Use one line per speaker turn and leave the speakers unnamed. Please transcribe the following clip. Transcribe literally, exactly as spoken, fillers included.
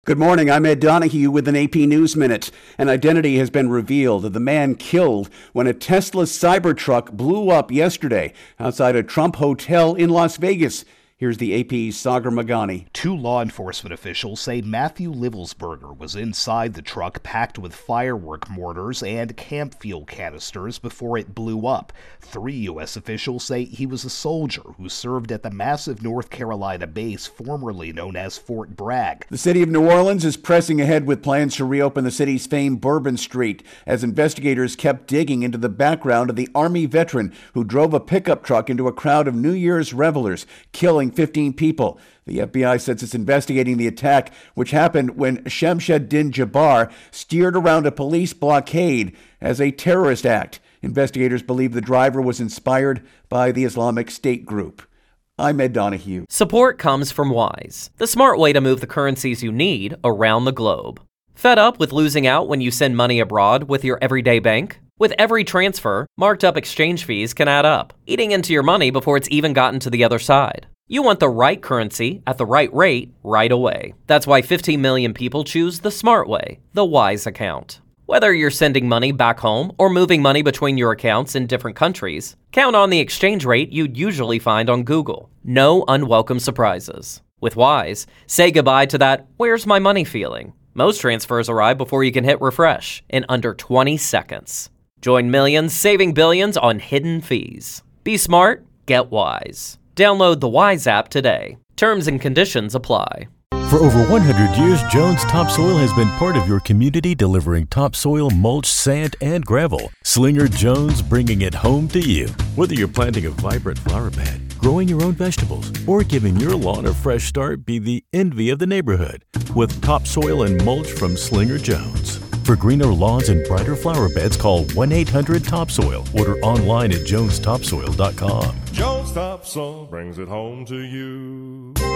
Good morning, I'm Ed Donahue with an A P News Minute. An identity has been revealed of the man killed when a Tesla Cybertruck blew up yesterday outside a Trump hotel in Las Vegas. Here's the A P's Sagar Meghani.
Two law enforcement officials say Matthew Livelsberger was inside the truck packed with firework mortars and camp fuel canisters before it blew up. Three U S officials say he was a soldier who served at the massive North Carolina base formerly known as Fort Bragg.
The city of New Orleans is pressing ahead with plans to reopen the city's famed Bourbon Street as investigators kept digging into the background of the Army veteran who drove a pickup truck into a crowd of New Year's revelers, killing fifteen people. The F B I says it's investigating the attack, which happened when Shamsuddin Jabbar steered around a police blockade as a terrorist act. Investigators believe the driver was inspired by the Islamic State group. I'm Ed Donahue.
Support comes from Wise, the smart way to move the currencies you need around the globe. Fed up with losing out when you send money abroad with your everyday bank? With every transfer, marked up exchange fees can add up, eating into your money before it's even gotten to the other side. You want the right currency at the right rate right away. That's why fifteen million people choose the smart way, the Wise account. Whether you're sending money back home or moving money between your accounts in different countries, count on the exchange rate you'd usually find on Google. No unwelcome surprises. With Wise, say goodbye to that "where's my money" feeling. Most transfers arrive before you can hit refresh in under twenty seconds. Join millions saving billions on hidden fees. Be smart, get Wise. Download the Wise app today. Terms and conditions apply.
For over one hundred years, Jones Topsoil has been part of your community, delivering topsoil, mulch, sand, and gravel. Slinger Jones, bringing it home to you. Whether you're planting a vibrant flower bed, growing your own vegetables, or giving your lawn a fresh start, be the envy of the neighborhood with topsoil and mulch from Slinger Jones. For greener lawns and brighter flower beds, call one eight hundred topsoil. Order online at jones topsoil dot com.
Jones Topsoil brings it home to you.